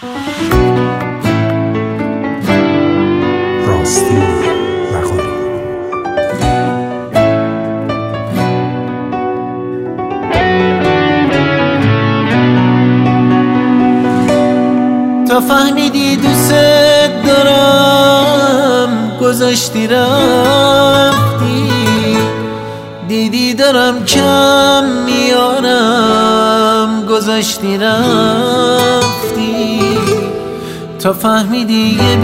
راستی مقاله تا فهمیدی دوست دارم گذاشتی رفتی، دیدی دارم کم میارم گذاشتی رفتی. تا فهمیدی یه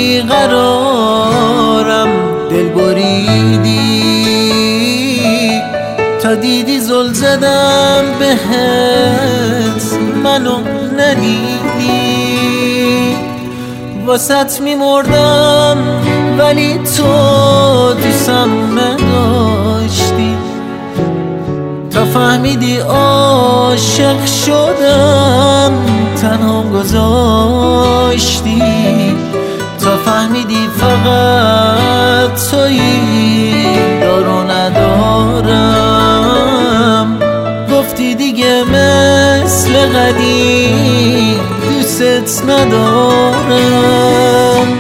بیقرارم دل بریدی، تا دیدی زل زدم بهت منو ندیدی. واسط میمردم ولی تو دوستم نداشتی. تا فهمیدی عاشق شدم تنها گذاشتی. تا فهمیدی فقط تویی دارو ندارم، گفتی دیگه مثل قدیم دوست ندارم.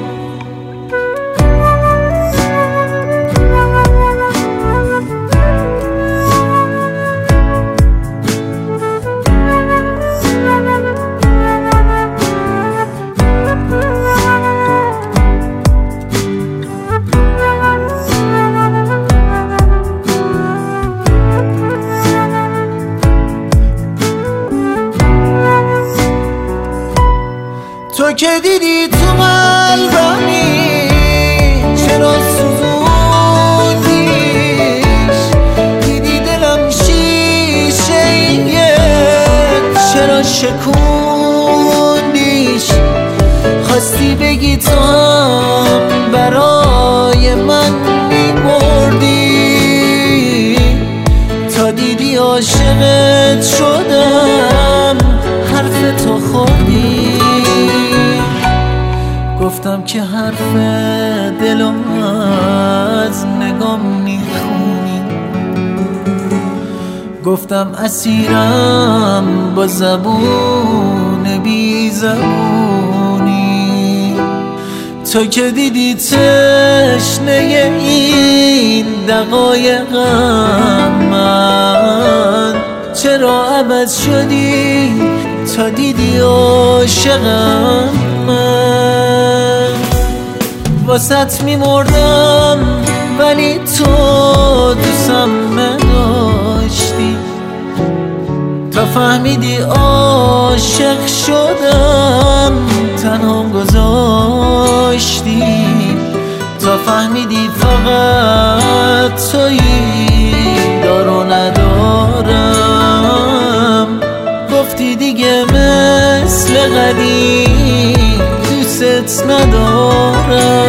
تو که دیدی تو قلبمی چرا سوزوندیش، دیدی دلم شیشه چرا شکوندیش. خواستی بگی تو هم برای من میمردی، تا دیدی عاشقت شدم حرف تو خوردی. گفتم که حرف دلم از نگام میخونی، گفتم اسیرم با زبون بی زبونی. تو که دیدی تشنه این دقایقم من، چرا عوض شدی تا دیدی عاشقم من. واسط میمردم ولی تو دوستم نداشتی. تا فهمیدی عاشق شدم تنها گذاشتی. تا فهمیدی فقط تویی دارو ندارم، گفتی دیگه مثل قدیم دوست ندارم.